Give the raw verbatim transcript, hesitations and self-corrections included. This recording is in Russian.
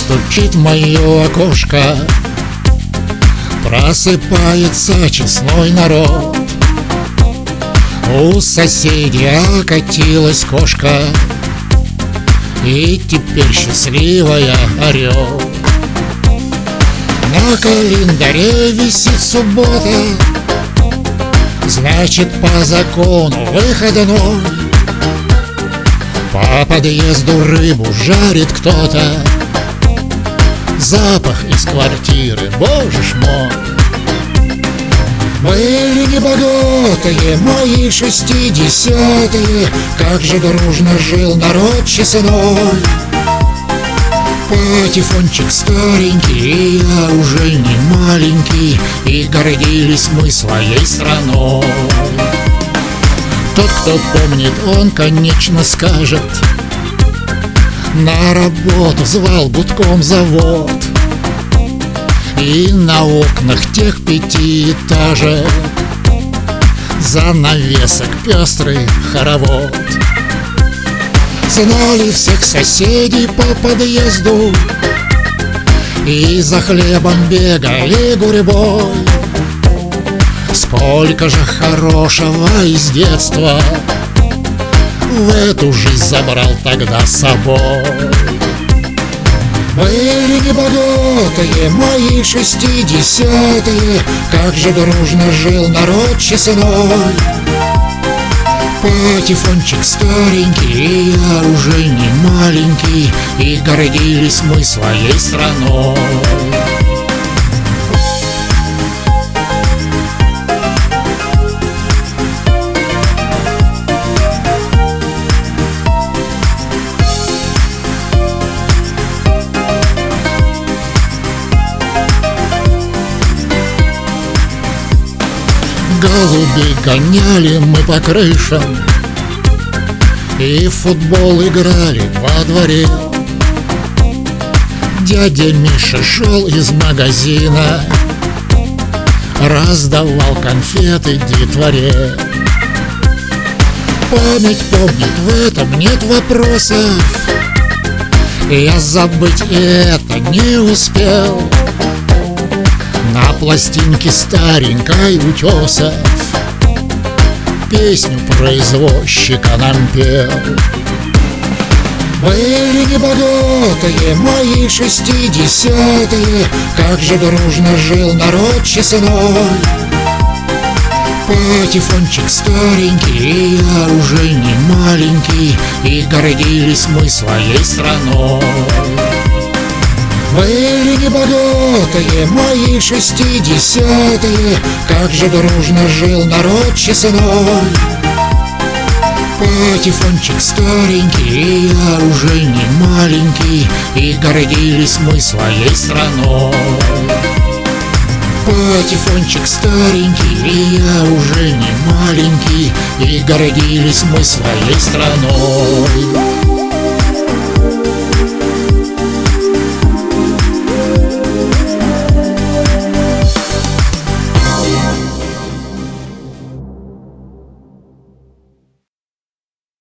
стучит в мое окошко. Просыпается честной народ. У соседей окатилась кошка, и теперь счастливая орет. На календаре висит суббота, значит, по закону выходной. По подъезду рыбу жарит кто-то, запах из квартиры, боже ж мой. Были небогатые мои шестидесятые, как же дружно жил народ честной. Патефончик старенький, и я уже не маленький, и гордились мы своей страной. Тот, кто помнит, он, конечно, скажет: на работу звал гудком завод, и на окнах тех пятиэтажек занавесок пестрый хоровод. Знали всех соседей по подъезду, и за хлебом бегали гурьбой. Сколько же хорошего из детства в эту жизнь забрал тогда с собой. Были небогатые мои шестидесятые, как же дружно жил народ честной. Патефончик старенький, и я уже не маленький, и гордились мы своей страной. Голубей гоняли мы по крышам, и в футбол играли во дворе. Дядя Миша шел из магазина, раздавал конфеты детворе. Память помнит, в этом нет вопросов, я забыть это не успел. На пластинке старенькой Утесов песню про извозчика нам пел. Были небогатые мои шестидесятые, как же дружно жил народ честной. Патефончик старенький, и я уже не маленький, и гордились мы своей страной. Были небогатые мои шестидесятые, как же дружно жил народ честной. Патефончик старенький, и я уже не маленький, и гордились мы своей страной. Патефончик старенький, и я уже не маленький, и гордились мы своей страной.